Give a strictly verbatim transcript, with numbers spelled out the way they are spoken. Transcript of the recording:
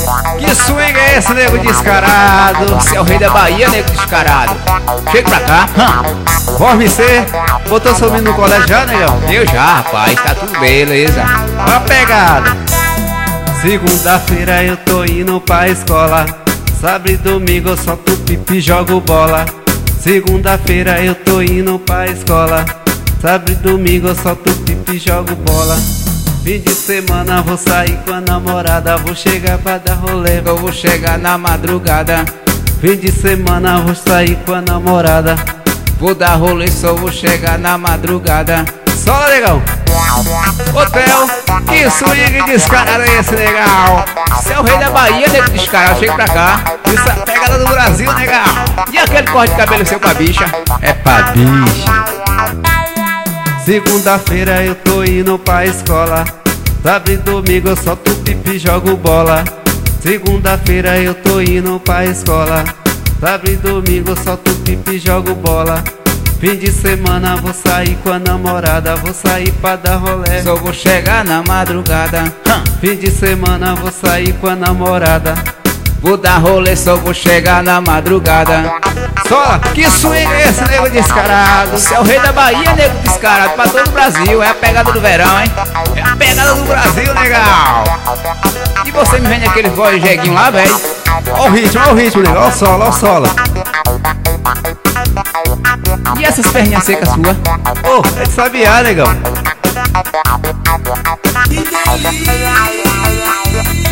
Que swing é esse, nego descarado? Você é o rei da Bahia, nego descarado. Chega pra cá. Forme C. Botou seu menino no colégio já, negão? Eu já, rapaz. Tá tudo beleza. Ó a pegada. Segunda-feira eu tô indo pra escola. Sábado e domingo eu solto pipi e jogo bola. Segunda-feira eu tô indo pra escola. Sábado e domingo eu solto pipi e jogo bola. Fim de semana vou sair com a namorada. Vou chegar pra dar rolê, eu vou chegar na madrugada. Fim de semana vou sair com a namorada. Vou dar rolê, só vou chegar na madrugada. Sola, negão! Hotel, que swing descarado é esse, legal? Você é o rei da Bahia, nego descarado, chega pra cá. Isso é a pegada do Brasil, legal. E aquele corte de cabelo seu com a bicha? É pra bicha. Segunda-feira eu tô indo pra escola. Sábado e domingo eu solto pipi e jogo bola. Segunda-feira eu tô indo pra escola. Sábado e domingo eu solto pipi e jogo bola. Fim de semana vou sair com a namorada. Vou sair pra dar rolê, só vou chegar na madrugada. Fim de semana vou sair com a namorada. Vou dar rolê, só vou chegar na madrugada. Sola, que swing é esse, nego descarado? Você é o rei da Bahia, nego descarado, pra todo o Brasil. É a pegada do verão, hein? É a pegada do Brasil, legal. E você me vende aquele voz jeguinho lá, velho? Ó o ritmo, ó o ritmo, nego. Ó o solo, ó o solo. E essas perninhas secas suas? Ô, oh, é de sabiá, negão. Que delícia!